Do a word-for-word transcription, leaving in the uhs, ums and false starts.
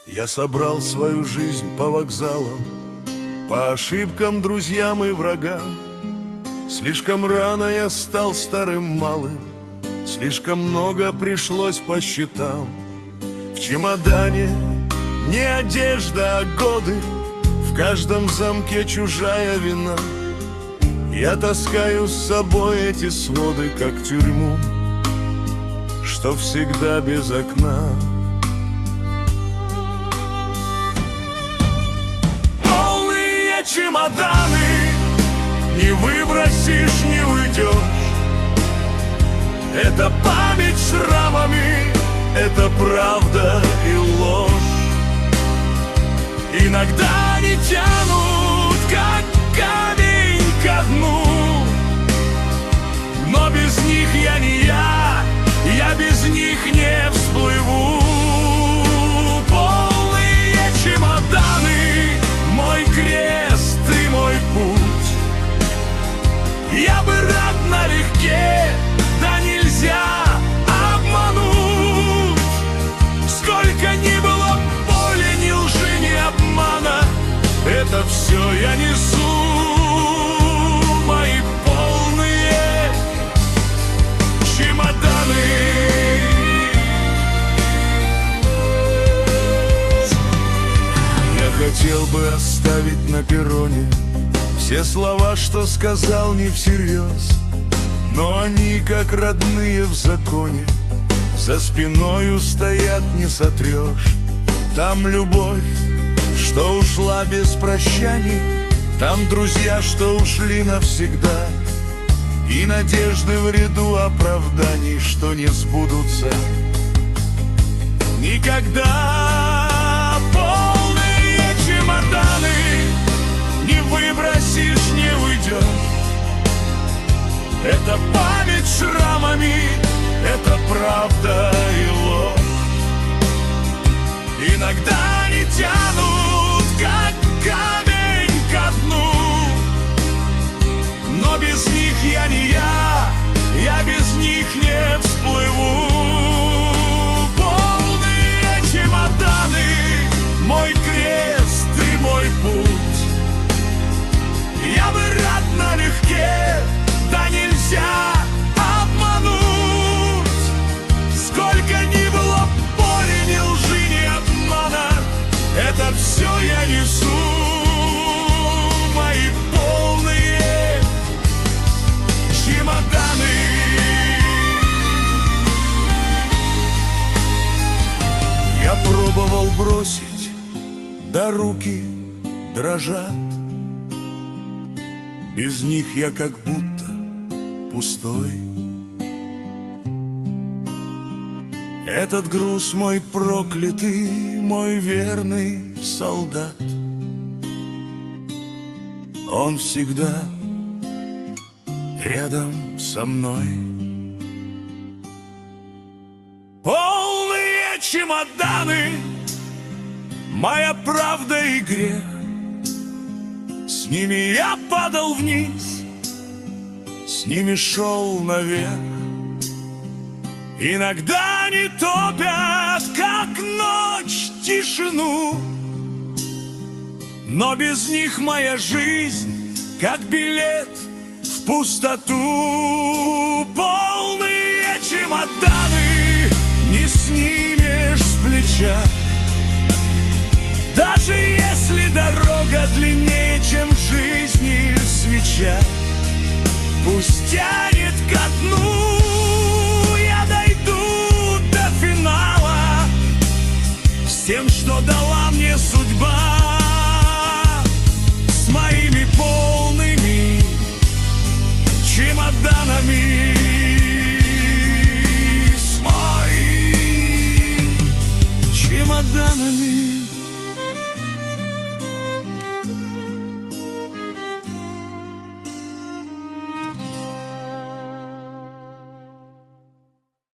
Я собрал свою жизнь по вокзалам, по ошибкам, друзьям и врагам. Слишком рано я стал старым малым, слишком много пришлось по счетам. В чемодане не одежда, а годы, в каждом замке чужая вина. Я таскаю с собой эти своды, как тюрьму, что всегда без окна. Полные чемоданы, не выбросишь, не уйдешь. Это память шрамами, это правда и ложь. Иногда они тянут, как камень ко дну, но без них я не я, я без них не всплыву. Полные чемоданы, мой крест и мой путь. Я бы рад налегке, да нельзя обмануть. Сколько ни было боли, ни лжи, ни обмана, это все я несу. Мои полные чемоданы. Я хотел бы оставить на перроне все слова, что сказал не всерьез, но они, как родные в законе, за спиною стоят, не сотрешь. Там любовь, что ушла без прощаний, там друзья, что ушли навсегда, и надежды в ряду оправданий, что не сбудутся никогда. Полные чемоданы, не выбросишь, не уйдешь. Это память шрамами, это правда и ложь. Иногда они тянут, как камень ко дну, но без них я не я, я без них не всплыву. Полные чемоданы, мой крест и мой путь. Я бы рад налегке, да нельзя обмануть. Сколько ни было боли, ни лжи, ни обмана, это все я несу. Мои полные чемоданы. Я пробовал бросить, да руки дрожат. Без них я как будто пустой. Этот груз мой проклятый, мой верный солдат. Он всегда рядом со мной. Полные чемоданы, моя правда и грех. С ними я падал вниз, с ними шел наверх. Иногда они топят, как ночь, тишину, но без них моя жизнь, как билет в пустоту. Полные чемоданы не снимешь с плеча, даже если дорога длиннее, чем в жизни свеча. Пусть тянет ко дну, я дойду до финала с тем, что дала мне судьба, с моими полными чемоданами.